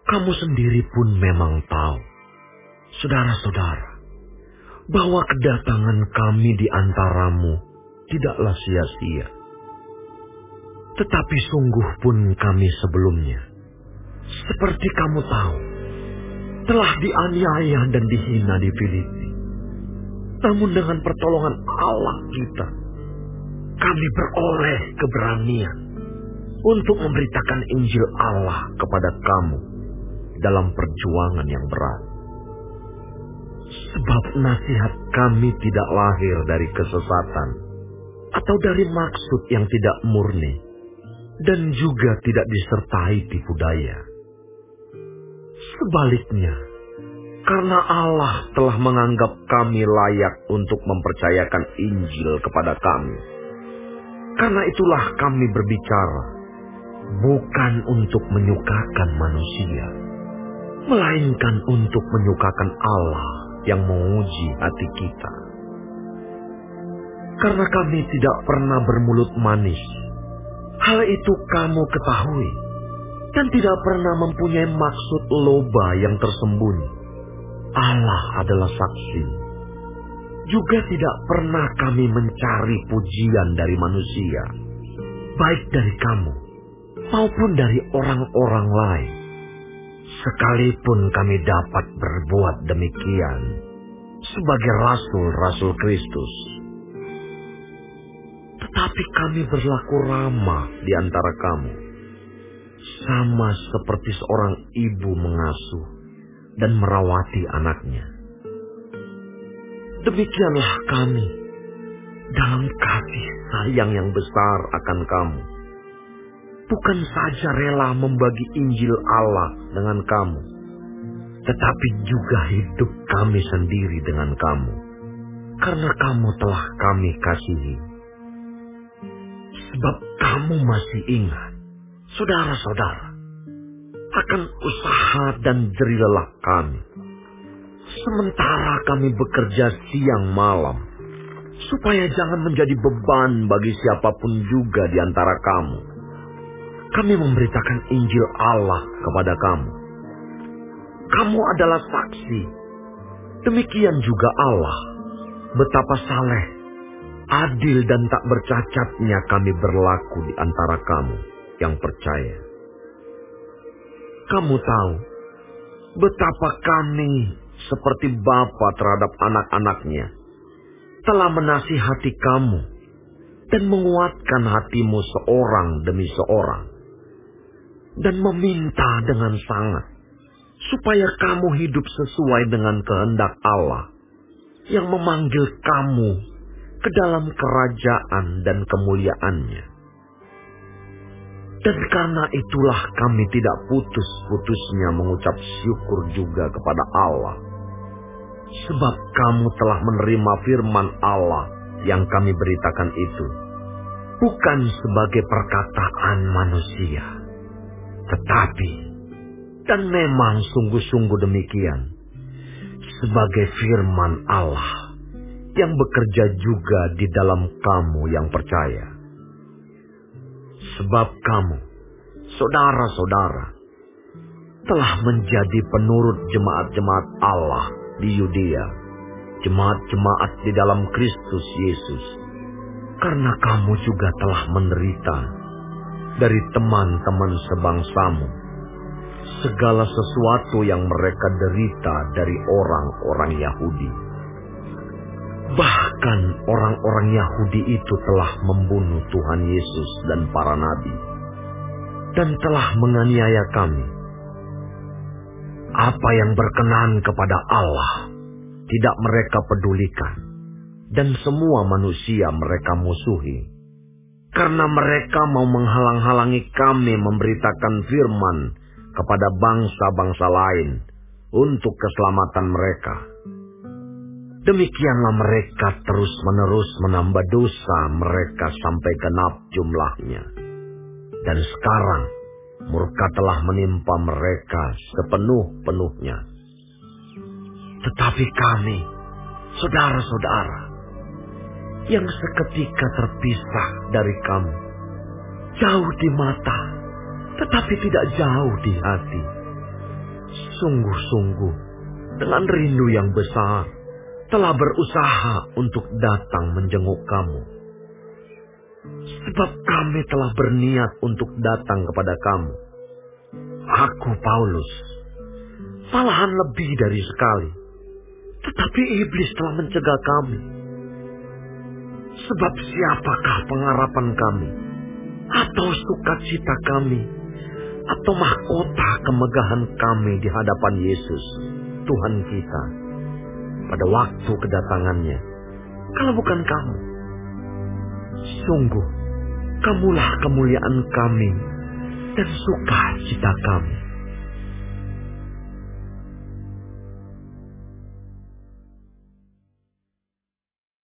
Kamu sendiri pun memang tahu, saudara-saudara, bahwa kedatangan kami di antaramu tidaklah sia-sia. Tetapi sungguh pun kami sebelumnya, seperti kamu tahu, telah dianiaya dan dihina di Filipi. Namun dengan pertolongan Allah kita, kami beroleh keberanian untuk memberitakan Injil Allah kepada kamu dalam perjuangan yang berat. Sebab nasihat kami tidak lahir dari kesesatan atau dari maksud yang tidak murni, dan juga tidak disertai tipu daya. Sebaliknya, karena Allah telah menganggap kami layak untuk mempercayakan Injil kepada kami, karena itulah kami berbicara, bukan untuk menyukakan manusia, melainkan untuk menyukakan Allah yang menguji hati kita. Karena kami tidak pernah bermulut manis, hal itu kamu ketahui, dan tidak pernah mempunyai maksud loba yang tersembunyi. Allah adalah saksi. Juga tidak pernah kami mencari pujian dari manusia, baik dari kamu maupun dari orang-orang lain. Sekalipun kami dapat berbuat demikian sebagai rasul-rasul Kristus. Tetapi kami berlaku ramah di antara kamu, sama seperti seorang ibu mengasuh dan merawati anaknya. Demikianlah kami dalam kasih sayang yang besar akan kamu. Bukan saja rela membagi Injil Allah dengan kamu, tetapi juga hidup kami sendiri dengan kamu, karena kamu telah kami kasihi. Sebab kamu masih ingat, saudara-saudara, akan usaha dan jerih lelah kami, sementara kami bekerja siang malam, supaya jangan menjadi beban bagi siapapun juga di antara kamu. Kami memberitakan Injil Allah kepada kamu. Kamu adalah saksi. Demikian juga Allah, betapa saleh, adil dan tak bercacatnya kami berlaku di antara kamu yang percaya. Kamu tahu betapa kami seperti bapa terhadap anak-anaknya telah menasihati kamu dan menguatkan hatimu seorang demi seorang, dan meminta dengan sangat supaya kamu hidup sesuai dengan kehendak Allah yang memanggil kamu ke dalam kerajaan dan kemuliaannya. Dan karena itulah kami tidak putus-putusnya mengucap syukur juga kepada Allah, sebab kamu telah menerima firman Allah yang kami beritakan itu, bukan sebagai perkataan manusia, tetapi, dan memang sungguh-sungguh demikian, sebagai firman Allah yang bekerja juga di dalam kamu yang percaya. Sebab kamu, saudara-saudara, telah menjadi penurut jemaat-jemaat Allah di Yudea, jemaat-jemaat di dalam Kristus Yesus, karena kamu juga telah menderita dari teman-teman sebangsamu segala sesuatu yang mereka derita dari orang-orang Yahudi. Bahkan orang-orang Yahudi itu telah membunuh Tuhan Yesus dan para nabi, dan telah menganiaya kami. Apa yang berkenan kepada Allah tidak mereka pedulikan, dan semua manusia mereka musuhi, karena mereka mau menghalang-halangi kami memberitakan firman kepada bangsa-bangsa lain untuk keselamatan mereka. Demikianlah mereka terus-menerus menambah dosa mereka sampai genap jumlahnya. Dan sekarang murka telah menimpa mereka sepenuh-penuhnya. Tetapi kami, saudara-saudara, yang seketika terpisah dari kamu, jauh di mata, tetapi tidak jauh di hati, Sungguh-sungguh, dengan rindu yang besar, telah berusaha untuk datang menjenguk kamu. Sebab kami telah berniat untuk datang kepada kamu. Aku, Paulus, malahan lebih dari sekali. Tetapi iblis telah mencegah kami. Sebab siapakah pengharapan kami, atau sukacita kami, atau mahkota kemegahan kami di hadapan Yesus, Tuhan kita, pada waktu kedatangannya, kalau bukan kamu? Sungguh, kamulah kemuliaan kami dan sukacita kami.